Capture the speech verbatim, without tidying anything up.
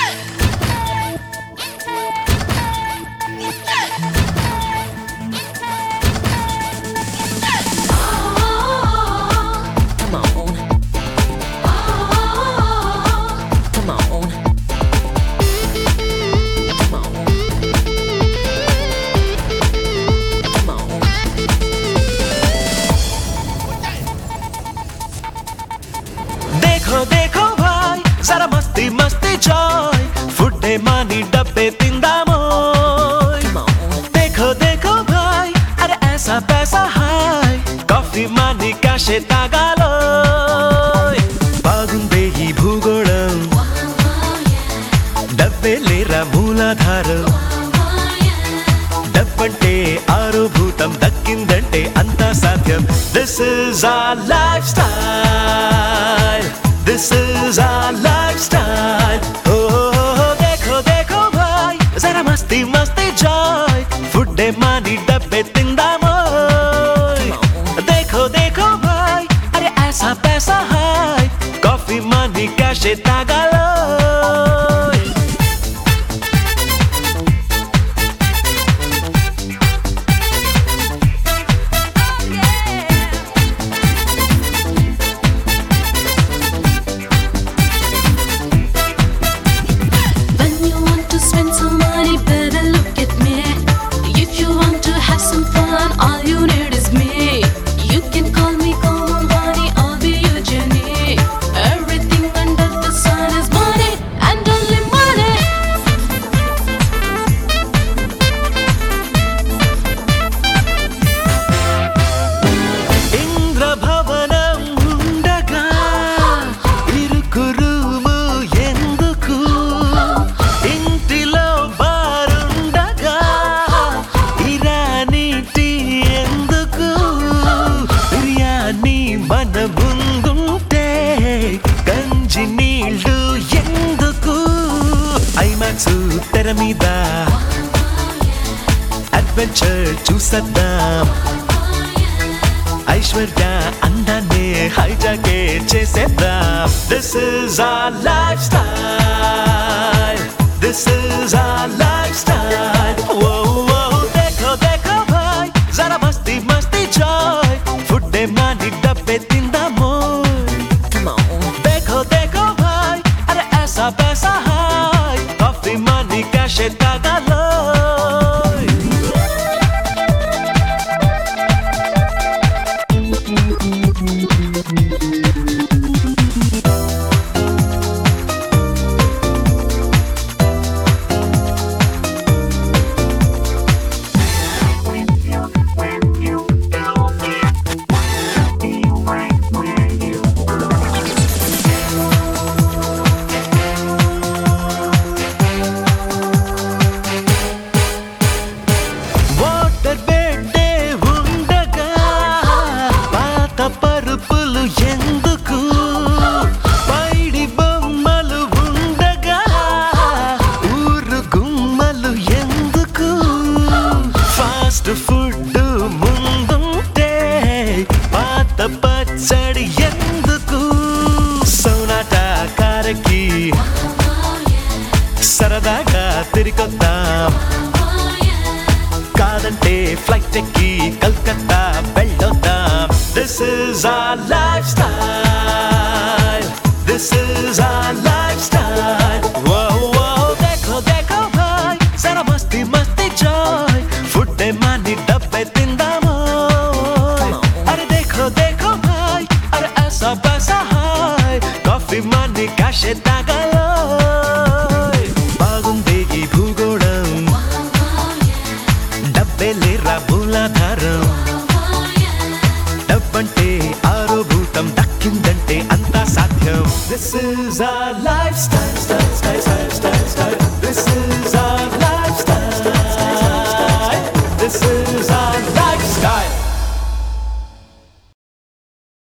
देखो देखो भाई जरा मस्ती मस्ती जॉय फुड्डे मानी डब्बे तिंदामोय देखो देखो भाई अरे ऐसा पैसा हाय కాఫీ మాని కాషే తాగాలోయ్ బాగుందే ఈ భూగోళం డబ్బే లేరా మూలాధారం డబ్బంటే ఆరోభూతం దక్కిందంటే అంతా సాధ్యం this is our lifestyle this is our lifestyle ఓ देखो देखो भाई जरा मस्ती मस्ती जॉय फुड्डे मानी डब्बे तिंदामोय देखो देखो भाई अरे ऐसा पैसा हाय కాఫీ मानी काशे तागालोय మన ముందుంటే గంజి నీళ్ళు ఎందుకు ఐమాక్స్ తెర మీద అడ్వెంచర్ చూసేద్దాం ఐశ్వర్య అందాన్ని హైజాకే చేసేద్దాం this is our lifestyle this is our lifestyle ఓ ఓ देखो देखो भाई जरा मस्ती मस्ती जॉय फुड्डे मानी डब्बे तिंदामोय देखो देखो भाई अरे ऐसा पैसा हाय కాఫీ मानी काशे तागालोय పరుపులు ఎందుకు పైడి బొమ్మలు ఉండగా ఊరు గుమ్మలు ఎందుకు ఫాస్ట్ ఫుడ్ ముందుంటే పాత పచ్చడి ఎందుకు సోనాట కారకి సరదాగా తిరిగొద్దాం కాదంటే ఫ్లైట్ ఎక్కి Calcutta వెళ్ళొద్దాం This is our lifestyle. This is our lifestyle. Whoa, whoa, देखो देखो भाई जरा मस्ती मस्ती जॉय फुड्डे मानी डब्बे तिंदामोय अरे देखो देखो भाई अरे ऐसा पैसा हाय కాఫీ मानी काशे तागालोय బాగుందే ఈ భూగోళం డబ్బే లేరా మూలాధారం డబ్బంటే ఆరోభూతం దక్కిందంటే అంతా సాధ్యం This is our lifestyle, style, style, style, style, style. This is